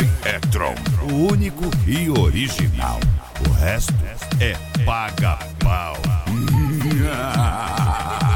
é Tron, o único e original. O resto é paga-pau.